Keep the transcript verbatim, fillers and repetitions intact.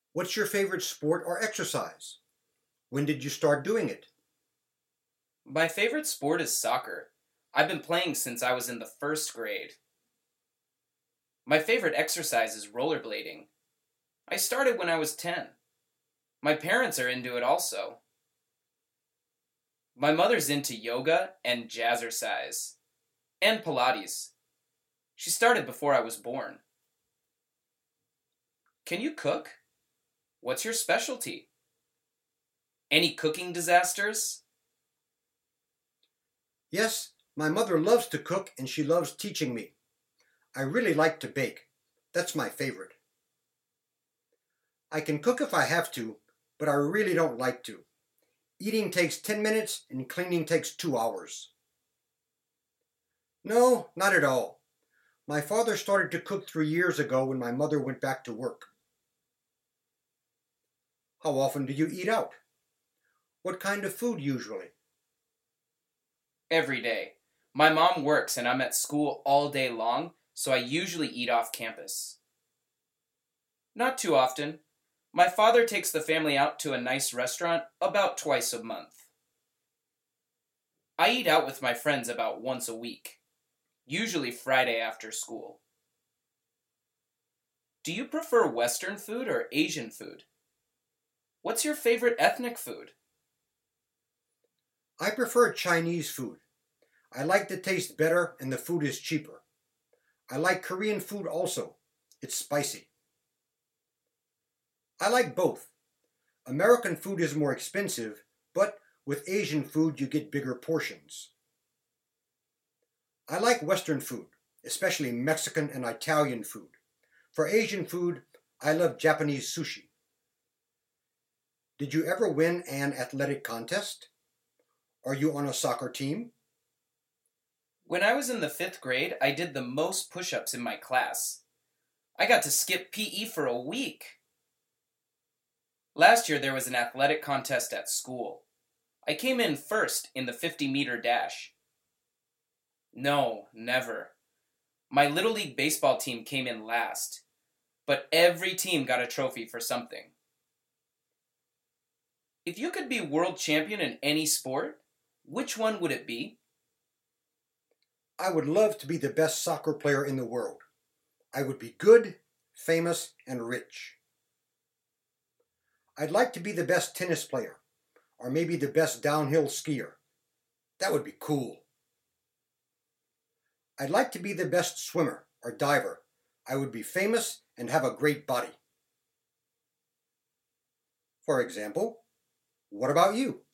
What's your favorite sport or exercise? When did you start doing it? My favorite sport is soccer. I've been playing since I was in the first grade. My favorite exercise is rollerblading. I started when I was ten. My parents are into it also. My mother's into yoga and jazzercise, and Pilates. She started before I was born. Can you cook? What's your specialty? Any cooking disasters? Yes, my mother loves to cook and she loves teaching me. I really like to bake. That's my favorite. I can cook if I have to, but I really don't like to. Eating takes ten minutes and cleaning takes two hours. No, not at all. My father started to cook three years ago when my mother went back to work. How often do you eat out? What kind of food usually? Every day. My mom works and I'm at school all day long, so I usually eat off campus. Not too often. My father takes the family out to a nice restaurant about twice a month. I eat out with my friends about once a week, usually Friday after school. Do you prefer Western food or Asian food? What's your favorite ethnic food? I prefer Chinese food. I like the taste better and the food is cheaper. I like Korean food also. It's spicy. I like both. American food is more expensive, but with Asian food you get bigger portions. I like Western food, especially Mexican and Italian food. For Asian food, I love Japanese sushi. Did you ever win an athletic contest? Are you on a soccer team? When I was in the fifth grade, I did the most push-ups in my class. I got to skip P E for a week. Last year there was an athletic contest at school. I came in first in the fifty-meter dash. No, never. My Little League baseball team came in last, but every team got a trophy for something. If you could be world champion in any sport, which one would it be? I would love to be the best soccer player in the world. I would be good, famous, and rich. I'd like to be the best tennis player, or maybe the best downhill skier. That would be cool. I'd like to be the best swimmer or diver. I would be famous and have a great body. For example, what about you?